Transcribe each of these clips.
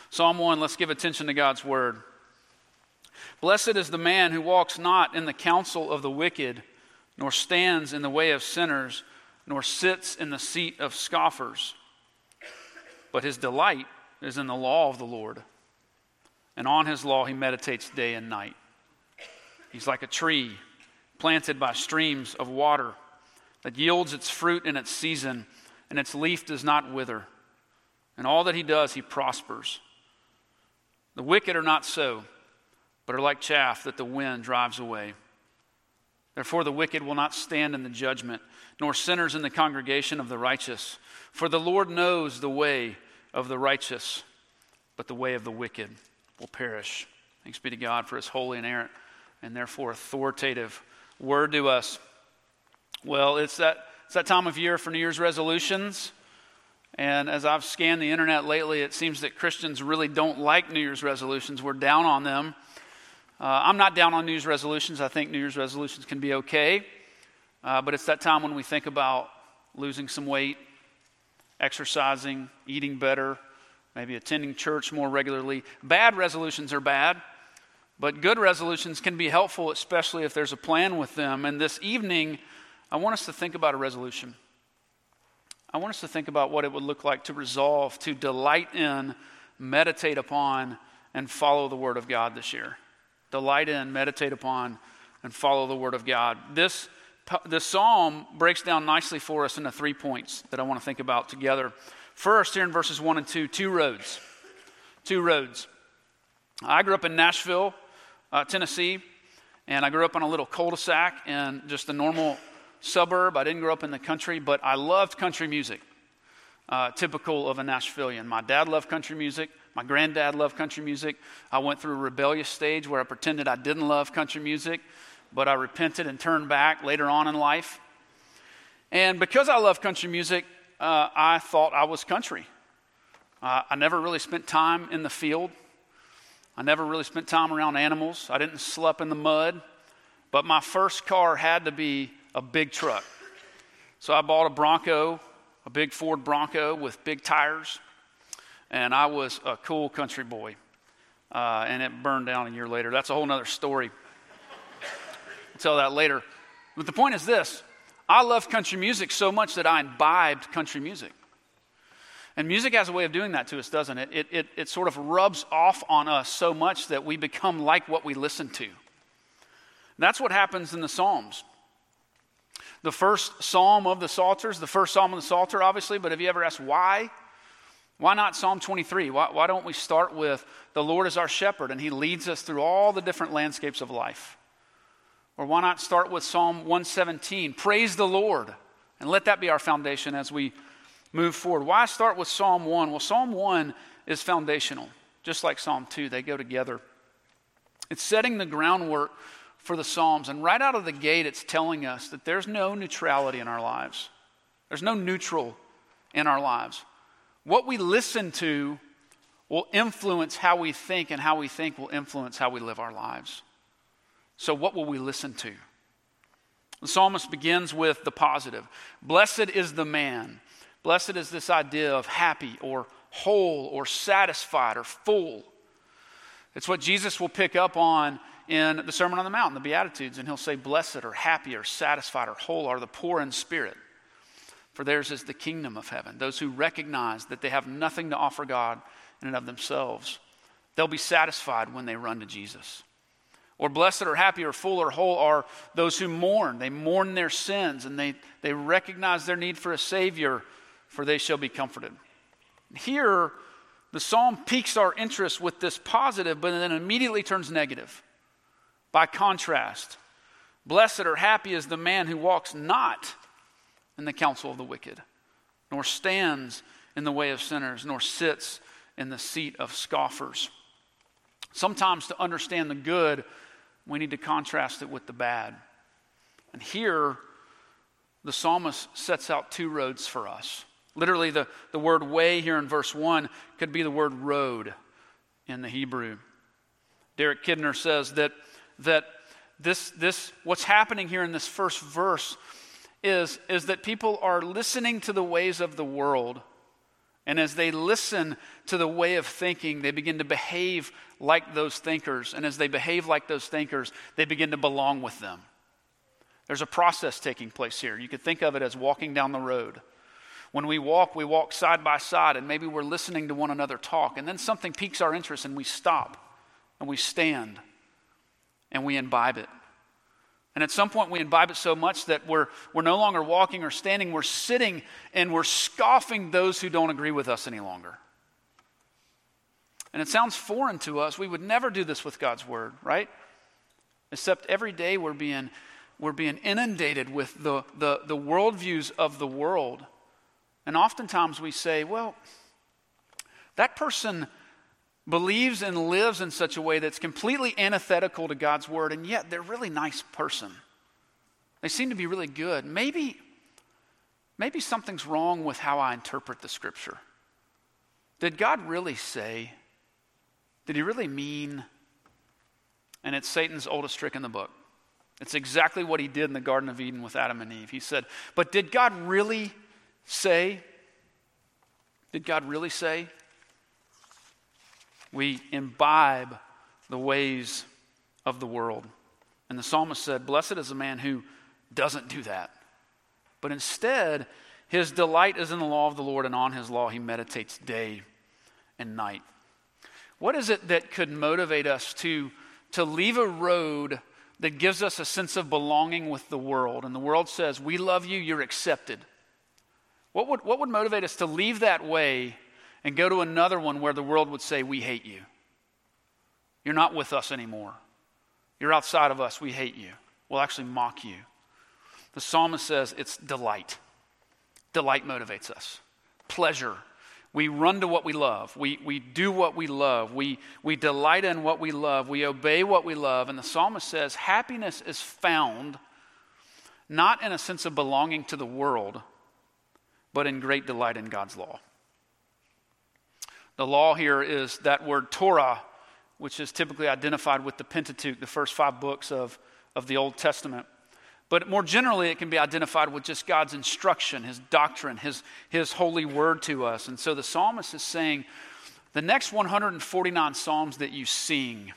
Psalm 1, let's give attention to God's word. Blessed is the man who walks not in the counsel of the wicked, nor stands in the way of sinners, nor sits in the seat of scoffers. But his delight is in the law of the Lord, and on his law he meditates day and night. He's like a tree planted by streams of water that yields its fruit in its season, and its leaf does not wither. And all that he does, he prospers. The wicked are not so, but are like chaff that the wind drives away. Therefore the wicked will not stand in the judgment, nor sinners in the congregation of the righteous. For the Lord knows the way of the righteous, but the way of the wicked will perish. Thanks be to God for his holy, inerrant, and therefore authoritative word to us. Well, it's that time of year for New Year's resolutions. And as I've scanned the internet lately, it seems that Christians really don't like New Year's resolutions. We're down on them. I'm not down on New Year's resolutions. I think New Year's resolutions can be okay. But it's that time when we think about losing some weight, exercising, eating better, maybe attending church more regularly. Bad resolutions are bad, but good resolutions can be helpful, especially if there's a plan with them. And this evening, I want us to think about a resolution. I want us to think about what it would look like to resolve, to delight in, meditate upon, and follow the Word of God this year. Delight in, meditate upon, and follow the Word of God. This psalm breaks down nicely for us into 3 points that I want to think about together. First, here in verses 1 and 2, two roads. Two roads. I grew up in Nashville, Tennessee, and I grew up on a little cul-de-sac in just a normal suburb. I didn't grow up in the country, but I loved country music, typical of a Nashvilleian. My dad loved country music. My granddad loved country music. I went through a rebellious stage where I pretended I didn't love country music, but I repented and turned back later on in life. And because I love country music, I thought I was country. I never really spent time in the field. I never really spent time around animals. I didn't sleep in the mud. But my first car had to be a big truck. So I bought a Bronco, a big Ford Bronco with big tires, and I was a cool country boy. And it burned down a year later. That's a whole nother story. I'll tell that later. But the point is this: I love country music so much that I imbibed country music. And music has a way of doing that to us, doesn't it? It sort of rubs off on us so much that we become like what we listen to. That's what happens in the Psalms. The first psalm of the Psalters, the first psalm of the Psalter, obviously, but have you ever asked why? Why not Psalm 23? Why don't we start with the Lord is our shepherd and he leads us through all the different landscapes of life? Or why not start with Psalm 117, praise the Lord, and let that be our foundation as we move forward? Why start with Psalm 1? Well, Psalm 1 is foundational, just like Psalm 2. They go together. It's setting the groundwork for the Psalms, and right out of the gate it's telling us that there's no neutrality in our lives. There's no neutral in our lives. What we listen to will influence how we think, and how we think will influence how we live our lives. So what will we listen to? The psalmist begins with the positive. Blessed is the man. Blessed is this idea of happy or whole or satisfied or full. It's what Jesus will pick up on in the Sermon on the Mount, the Beatitudes, and he'll say, blessed or happy or satisfied or whole are the poor in spirit, for theirs is the kingdom of heaven. Those who recognize that they have nothing to offer God in and of themselves, they'll be satisfied when they run to Jesus. Or blessed or happy or full or whole are those who mourn. They mourn their sins and they recognize their need for a Savior, for they shall be comforted. Here, the psalm piques our interest with this positive, but then immediately turns negative. By contrast, blessed or happy is the man who walks not in the counsel of the wicked, nor stands in the way of sinners, nor sits in the seat of scoffers. Sometimes to understand the good, we need to contrast it with the bad. And here, the psalmist sets out two roads for us. Literally, the word way here in verse 1 could be the word road in the Hebrew. Derek Kidner says that this what's happening here in this first verse is that people are listening to the ways of the world And as they listen to the way of thinking, they begin to behave like those thinkers. And as they behave like those thinkers, they begin to belong with them. There's a process taking place here. You could think of it as walking down the road. When we walk side by side, and maybe we're listening to one another talk, and then something piques our interest, and we stop, and we stand, and we imbibe it. And at some point, we imbibe it so much that we're no longer walking or standing, we're sitting, and we're scoffing those who don't agree with us any longer. And it sounds foreign to us. We would never do this with God's word, right? Except every day we're being inundated with the worldviews of the world. And oftentimes we say, well, that person believes and lives in such a way that's completely antithetical to God's word, and yet they're a really nice person. They seem to be really good. Maybe something's wrong with how I interpret the scripture. Did God really say? Did he really mean? And it's Satan's oldest trick in the book. It's exactly what he did in the Garden of Eden with Adam and Eve. He said, but did God really say? Did God really say? We imbibe the ways of the world. And the psalmist said, blessed is the man who doesn't do that. But instead, his delight is in the law of the Lord, and on his law he meditates day and night. What is it that could motivate us to leave a road that gives us a sense of belonging with the world? And the world says, we love you, you're accepted. What would motivate us to leave that way and go to another one where the world would say, we hate you. You're not with us anymore. You're outside of us, we hate you. We'll actually mock you. The psalmist says it's delight. Delight motivates us. Pleasure. We run to what we love. We do what we love. We delight in what we love. We obey what we love. And the psalmist says happiness is found not in a sense of belonging to the world, but in great delight in God's law. The law here is that word Torah, which is typically identified with the Pentateuch, the first 5 books of the Old Testament. But more generally, it can be identified with just God's instruction, his doctrine, his holy word to us. And so the psalmist is saying, the next 149 psalms that you sing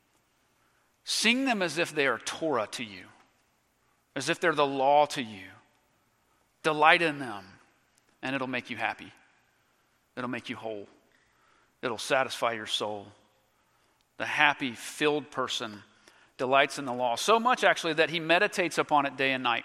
them as if they are Torah to you, as if they're the law to you. Delight in them, and it'll make you happy. It'll make you whole. It'll satisfy your soul. The happy, filled person delights in the law. So much, actually, that he meditates upon it day and night.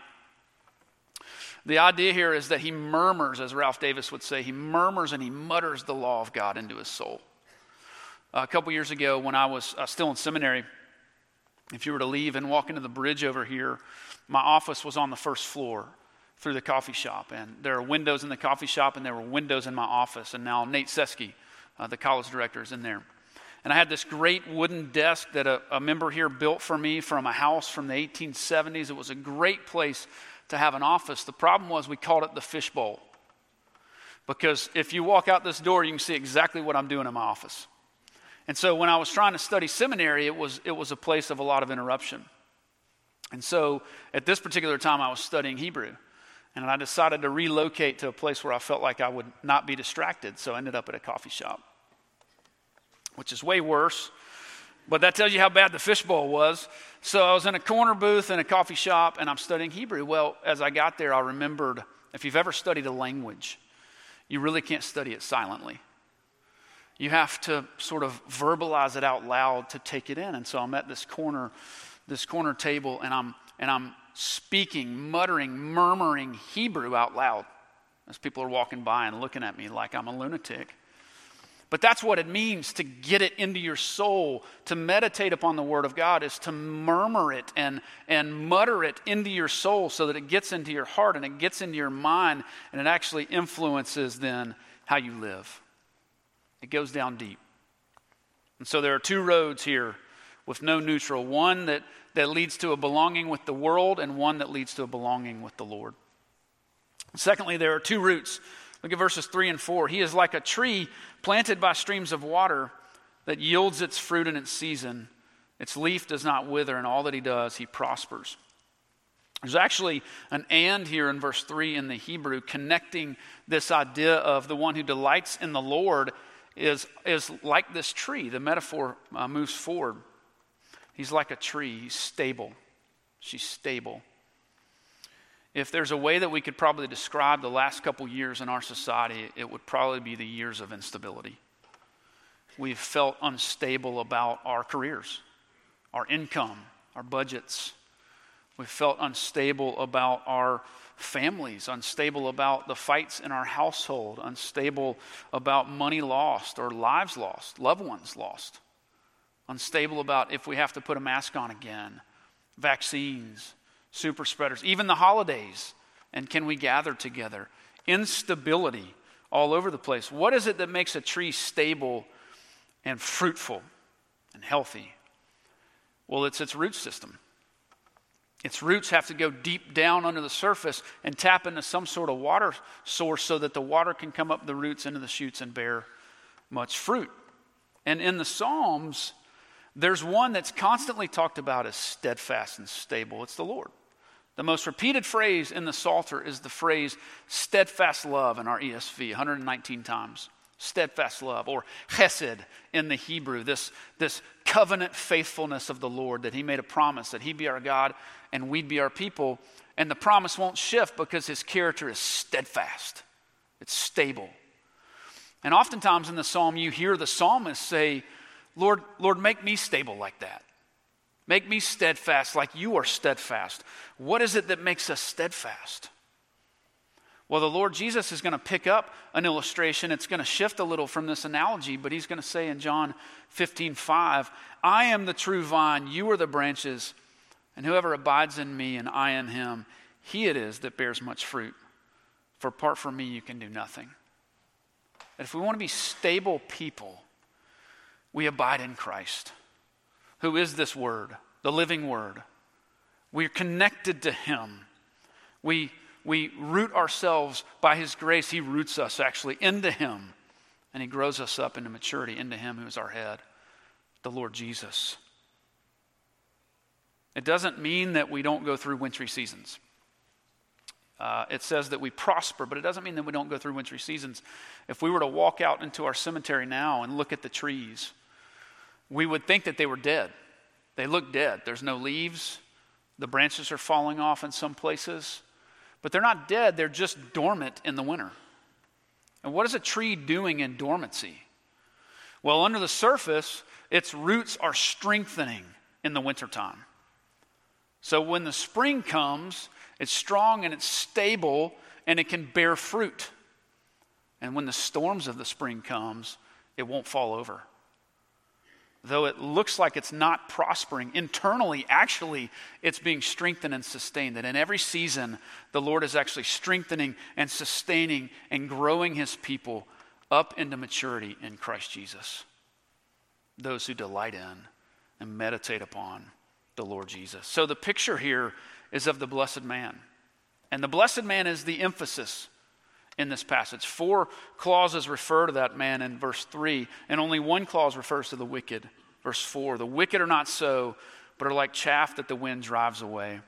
The idea here is that he murmurs, as Ralph Davis would say, he murmurs and he mutters the law of God into his soul. A couple years ago, when I was still in seminary, if you were to leave and walk into the bridge over here, my office was on the first floor through the coffee shop. And there are windows in the coffee shop, and there were windows in my office. And now Nate Seske, the college director, is in there. And I had this great wooden desk that a member here built for me from a house from the 1870s. It was a great place to have an office. The problem was we called it the fishbowl. Because if you walk out this door, you can see exactly what I'm doing in my office. And so when I was trying to study seminary, it was a place of a lot of interruption. And so at this particular time, I was studying Hebrew. And I decided to relocate to a place where I felt like I would not be distracted. So I ended up at a coffee shop, which is way worse. But that tells you how bad the fishbowl was. So I was in a corner booth in a coffee shop, and I'm studying Hebrew. Well, as I got there, I remembered, if you've ever studied a language, you really can't study it silently. You have to sort of verbalize it out loud to take it in. And so I'm at this corner table, and I'm speaking, muttering, murmuring Hebrew out loud as people are walking by and looking at me like I'm a lunatic. But that's what it means to get it into your soul. To meditate upon the Word of God is to murmur it and mutter it into your soul so that it gets into your heart and it gets into your mind, and it actually influences then how you live. It goes down deep. And so there are 2 roads here with no neutral. One that leads to a belonging with the world, and one that leads to a belonging with the Lord. Secondly, there are 2 roots. Look at verses 3 and 4. He is like a tree planted by streams of water that yields its fruit in its season. Its leaf does not wither, and all that he does, he prospers. There's actually an and here in verse 3 in the Hebrew, connecting this idea of the one who delights in the Lord is like this tree. The metaphor moves forward. He's like a tree. He's stable. She's stable. If there's a way that we could probably describe the last couple years in our society, it would probably be the years of instability. We've felt unstable about our careers, our income, our budgets. We've felt unstable about our families, unstable about the fights in our household, unstable about money lost or lives lost, loved ones lost, unstable about if we have to put a mask on again, vaccines, super spreaders, even the holidays, and can we gather together? Instability all over the place. What is it that makes a tree stable and fruitful and healthy? Well, it's its root system. Its roots have to go deep down under the surface and tap into some sort of water source so that the water can come up the roots into the shoots and bear much fruit. And in the Psalms, there's one that's constantly talked about as steadfast and stable. It's the Lord. The most repeated phrase in the Psalter is the phrase steadfast love in our ESV, 119 times. Steadfast love, or chesed in the Hebrew, this covenant faithfulness of the Lord, that he made a promise that he'd be our God and we'd be our people. And the promise won't shift because his character is steadfast. It's stable. And oftentimes in the psalm, you hear the psalmist say, Lord, make me stable like that. Make me steadfast like you are steadfast. What is it that makes us steadfast? Well, the Lord Jesus is going to pick up an illustration. It's going to shift a little from this analogy, but he's going to say in John 15:5, I am the true vine, you are the branches, and whoever abides in me and I in him, he it is that bears much fruit. For apart from me, you can do nothing. And if we want to be stable people, we abide in Christ, who is this word, the living word. We're connected to him. We root ourselves by his grace. He roots us actually into him. And he grows us up into maturity into him who is our head, the Lord Jesus. It doesn't mean that we don't go through wintry seasons. It says that we prosper, but it doesn't mean that we don't go through wintry seasons. If we were to walk out into our cemetery now and look at the trees, we would think that they were dead. They look dead. There's no leaves. The branches are falling off in some places. But they're not dead, they're just dormant in the winter. And what is a tree doing in dormancy? Well, under the surface, its roots are strengthening in the wintertime. So when the spring comes, it's strong and it's stable and it can bear fruit. And when the storms of the spring comes, it won't fall over. Though it looks like it's not prospering, internally, actually, it's being strengthened and sustained. That in every season, the Lord is actually strengthening and sustaining and growing his people up into maturity in Christ Jesus. Those who delight in and meditate upon the Lord Jesus. So the picture here is of the blessed man. And the blessed man is the emphasis in this passage. 4 clauses refer to that man in verse 3, and only one clause refers to the wicked. Verse 4, the wicked are not so, but are like chaff that the wind drives away.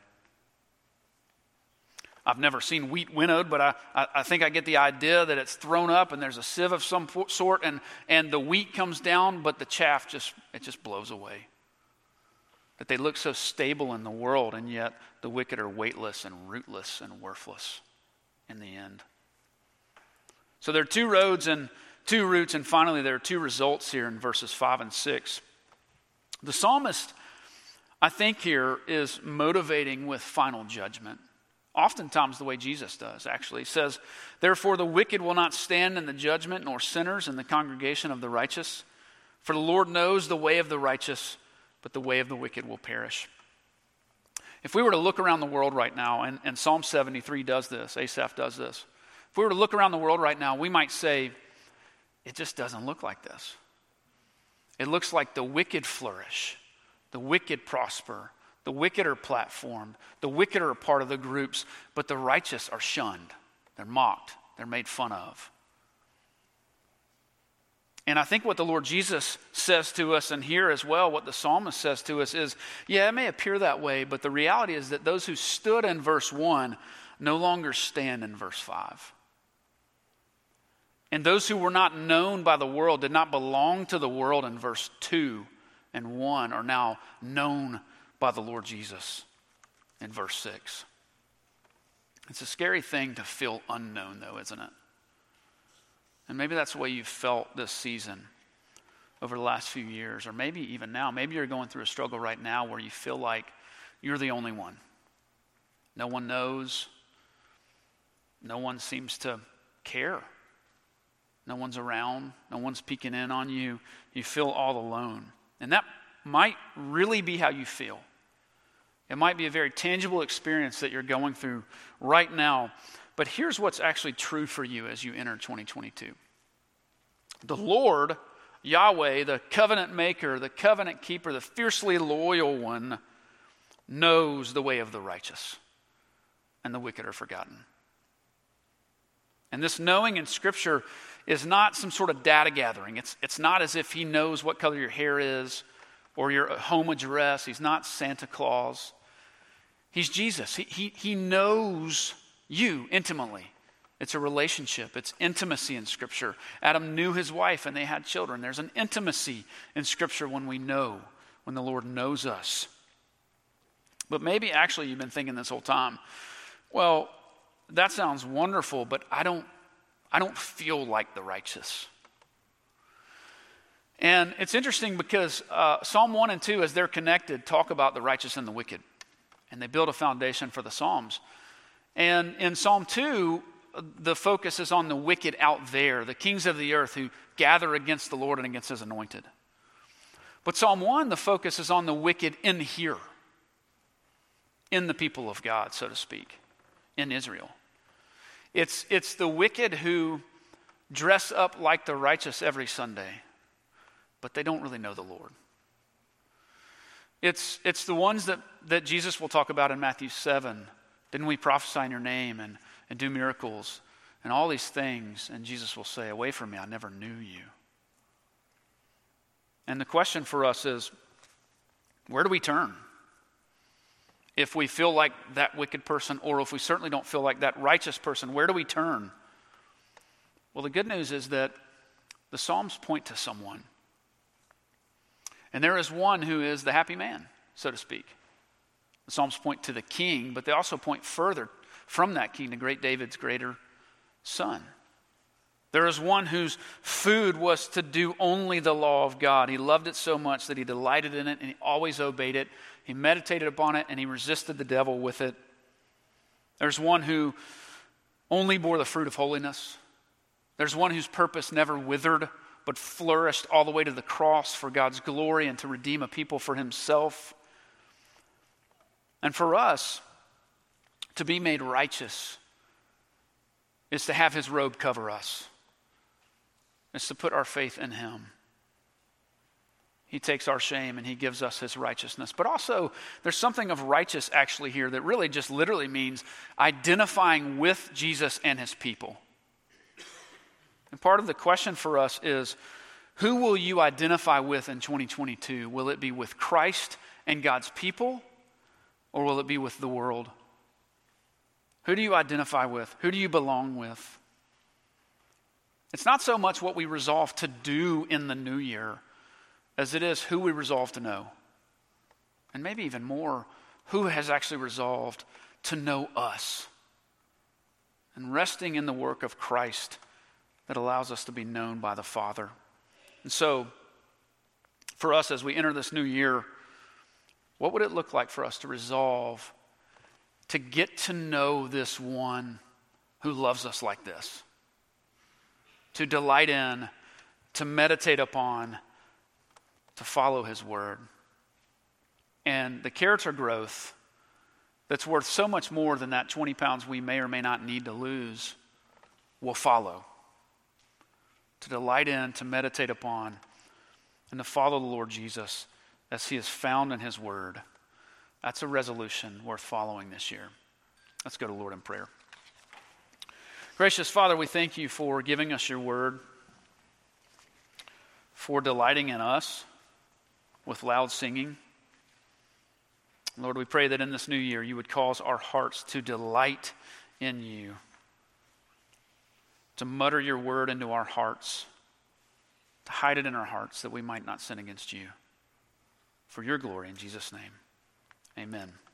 I've never seen wheat winnowed, but I think I get the idea that it's thrown up and there's a sieve of some sort, and the wheat comes down, but the chaff just blows away. That they look so stable in the world, and yet the wicked are weightless and rootless and worthless in the end. So there are 2 roads and 2 roots, and finally there are 2 results here in verses 5 and 6. The psalmist, I think here, is motivating with final judgment. Oftentimes the way Jesus does, actually. He says, therefore the wicked will not stand in the judgment, nor sinners in the congregation of the righteous. For the Lord knows the way of the righteous, but the way of the wicked will perish. If we were to look around the world right now, and Psalm 73 does this, Asaph does this. If we were to look around the world right now, we might say, it just doesn't look like this. It looks like the wicked flourish, the wicked prosper, the wicked are platformed, the wicked are a part of the groups, but the righteous are shunned. They're mocked. They're made fun of. And I think what the Lord Jesus says to us, and here as well, what the psalmist says to us is, yeah, it may appear that way, but the reality is that those who stood in verse 1 no longer stand in verse 5. And those who were not known by the world, did not belong to the world in verse 2 and 1, are now known by the Lord Jesus in verse 6. It's a scary thing to feel unknown, though, isn't it? And maybe that's the way you've felt this season over the last few years, or maybe even now. Maybe you're going through a struggle right now where you feel like you're the only one. No one knows. No one seems to care. No one's around. No one's peeking in on you. You feel all alone. And that might really be how you feel. It might be a very tangible experience that you're going through right now. But here's what's actually true for you as you enter 2022. The Lord, Yahweh, the covenant maker, the covenant keeper, the fiercely loyal one, knows the way of the righteous, and the wicked are forgotten. And this knowing in Scripture is not some sort of data gathering. It's not as if he knows what color your hair is or your home address. He's not Santa Claus. He's Jesus. He knows you intimately. It's a relationship. It's intimacy in Scripture. Adam knew his wife and they had children. There's an intimacy in Scripture when we know, when the Lord knows us. But maybe actually you've been thinking this whole time, well, that sounds wonderful, but I don't feel like the righteous. And it's interesting because Psalm 1 and 2, as they're connected, talk about the righteous and the wicked. And they build a foundation for the Psalms. And in Psalm 2, the focus is on the wicked out there, the kings of the earth who gather against the Lord and against his anointed. But Psalm 1, the focus is on the wicked in here, in the people of God, so to speak, in Israel. It's the wicked who dress up like the righteous every Sunday, but they don't really know the Lord. It's the ones that Jesus will talk about in Matthew 7. Didn't we prophesy in your name and do miracles and all these things? And Jesus will say, away from me, I never knew you. And the question for us is, where do we turn? If we feel like that wicked person, or if we certainly don't feel like that righteous person, where do we turn? Well, the good news is that the Psalms point to someone. And there is one who is the happy man, so to speak. The Psalms point to the king, but they also point further from that king to great David's greater son. There is one whose food was to do only the law of God. He loved it so much that he delighted in it and he always obeyed it. He meditated upon it and he resisted the devil with it. There's one who only bore the fruit of holiness. There's one whose purpose never withered but flourished all the way to the cross for God's glory and to redeem a people for himself. And for us, to be made righteous is to have his robe cover us. It's to put our faith in him. He takes our shame and he gives us his righteousness. But also, there's something of righteous actually here that really just literally means identifying with Jesus and his people. And part of the question for us is, who will you identify with in 2022? Will it be with Christ and God's people, or will it be with the world? Who do you identify with? Who do you belong with? It's not so much what we resolve to do in the new year as it is who we resolve to know. And maybe even more, who has actually resolved to know us. And resting in the work of Christ that allows us to be known by the Father. And so, for us as we enter this new year, what would it look like for us to resolve to get to know this one who loves us like this? To delight in, to meditate upon, to follow his word. And the character growth that's worth so much more than that 20 pounds we may or may not need to lose will follow. To delight in, to meditate upon, and to follow the Lord Jesus as he is found in his word. That's a resolution worth following this year. Let's go to the Lord in prayer. Gracious Father, we thank you for giving us your word. for delighting in us with loud singing. Lord, we pray that in this new year you would cause our hearts to delight in you, to mutter your word into our hearts, to hide it in our hearts that we might not sin against you. For your glory, in Jesus' name, amen.